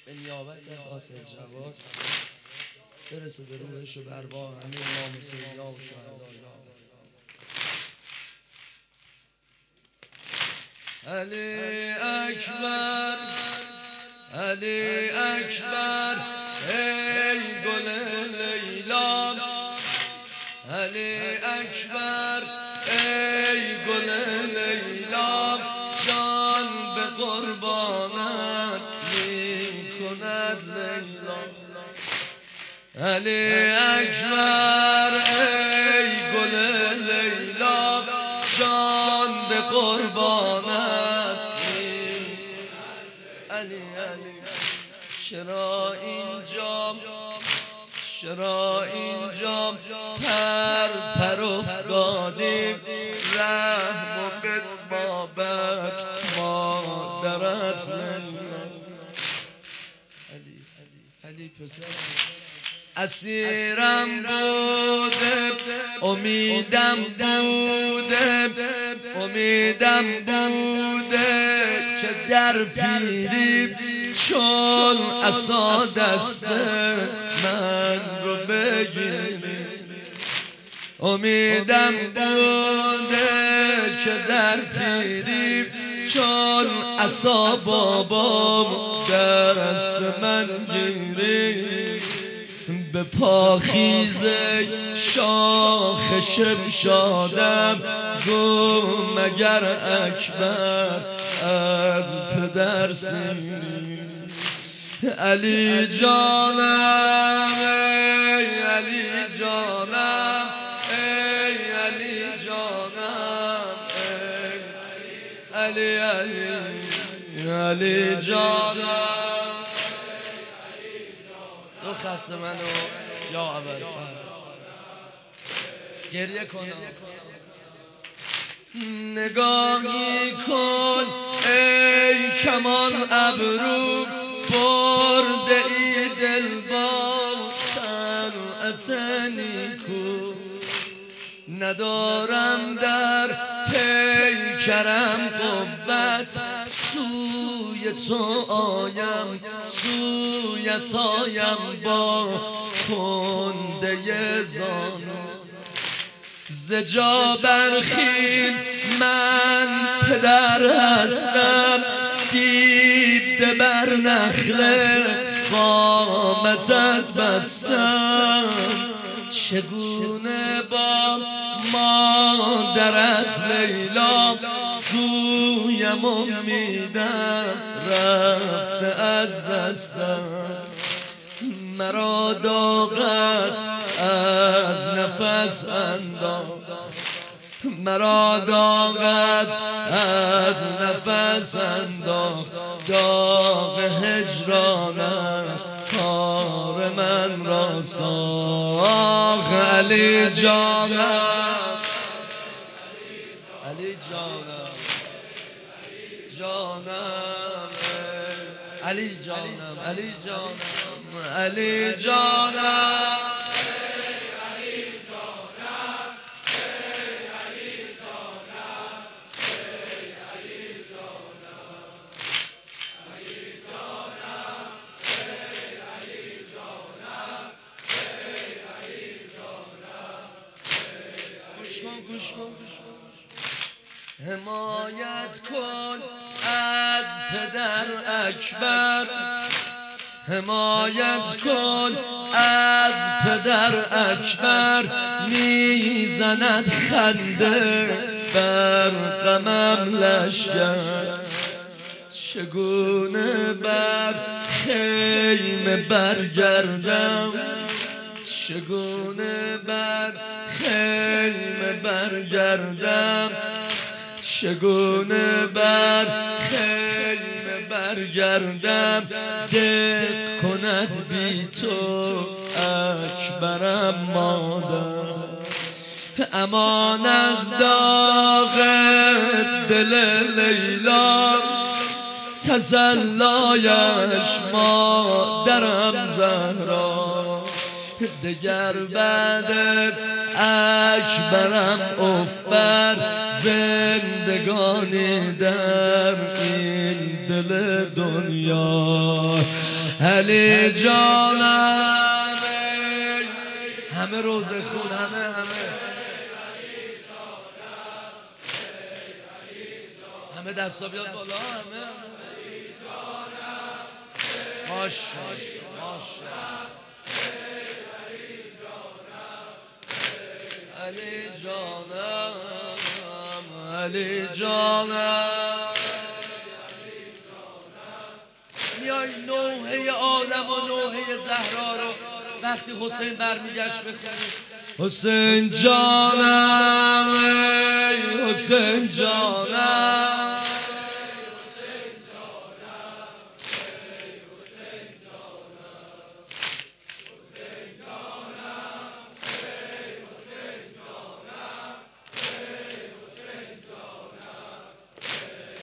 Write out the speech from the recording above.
به نیابت از حاصل جواد برسه به روحش و بروا همه امام سیدیا و شهدا. علی اکبر، علی اکبر ای گل لیلا، علی اکبر ای گل لیلا، جان به قربانت می کند لیلا. علی اکبر ای گل لیلا، جان به قربانت می. علی علی چرا اینجا پر افتادیم، رحم و بد بابک مادرت لیلا. علی پسر اسیرم بوده، امیدم بوده که در پیری چون عصا دست من رو بگیری. امیدم بوده که در پیری چون عصا بابام دست من گیری. به پاخیزه شاخ شمشادم گو مگر اکبر از پدر سیری. علی جانم ای علی جانم ای علی جانم ای علی جانم. دو خط منو یا ابوالفضل گریه کنم. نگاهی کن ای کمان ابرو، برده ای دل با صنعت نیکو. ندارم در پیکرم قوت، سوی تو آیم با کنده زانو. زجا برخیز من پدر هستم، دیده بر نخل قامتت بستم. چگونه با مادرت لیلا گویم امیدم رفته از دستم. مرا داغت از نفس انداخت، مرا داغت از نفس انداخت. داغ هجرانت کار من را ساخت. علی جانم، علی جانم، علی جانم، علی جانم، علی جانم. گوش کن حمایت کن از پدر اکبر، حمایت کن از پدر اکبر. میزند خنده بر غمم لشگر. چگونه بر خیمه برگردم، چگونه بر خیمه برگردم، چگونه بر خیمه برگردم. دق کند بی تو اکبرم مادر. امان از داغ دل لیلا، تسلایش مادرم زهرا. دگر بعد اکبرم افبر، زندگانی در این دل دنیا. علی جانم همه روزه خون همه دستا بیاد بالا همه ماشاءالله علی جانم علی جانم میای نوحه آدم و نوحه زهرا رو وقتی حسین برمیگشت بخونید حسین جانم حسین جانم